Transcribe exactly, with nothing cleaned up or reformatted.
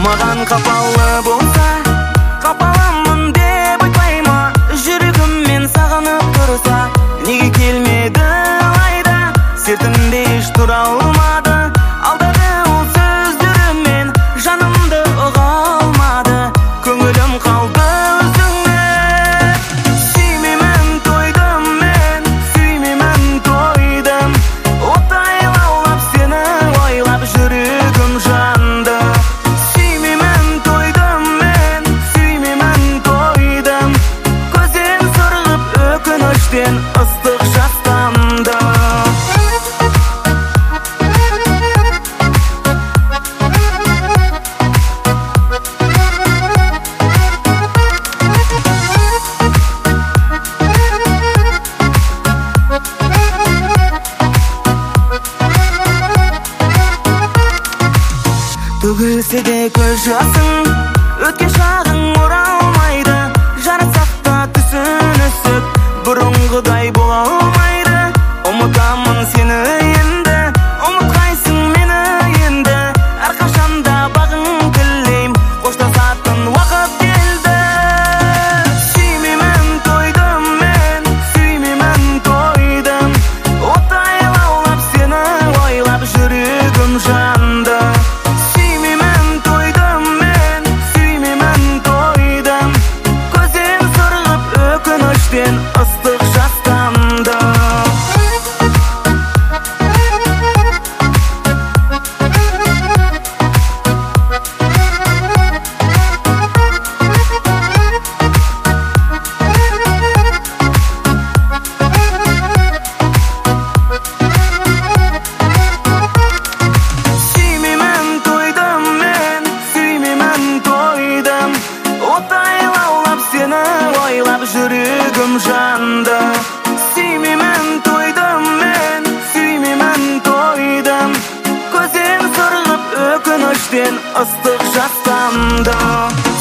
Маған қапалы болса, қапаламын деп айтпайма. Жүрегіммен сағынып тұрса, неге келмеді алайда, сертімде еш тұра алмады. Алдағы ол сөздерімен жанымды ұға алмады. Көңілім қалды өзіңе. Сүймеймін тойдым мен, сүймеймін тойдым. Оттай лаулап сені ойлап жүрегім жанды. Сүймеймін тойдым мен, сүймеймін тойдым. Көзден сырғып өкініштен ыстық жас тамды. Төгілсе де көз жасың, өткен шағың оралмайды. Жарасақ та түсінісіп, бұрынғыдай бола алмайды. Ұмытамын сені енді, ұмытқайсың мені енді. Әрқашанда бағың тілейм, қоштасатын уақыт келді. Сүймеймін тойдым мен, сүймеймін тойдым. Оттай лаулап сені ойлап жүрегім жанды. Ыстық жас тамды. Сүймеймін тойдым мен, сүймеймін тойдым. Оттай лаулап сені ойлап жүрегім жанды. Сүймеймін тойдым мен, сүймеймін тойдым. Көзден сырғып өкініштен ыстық жас тамды.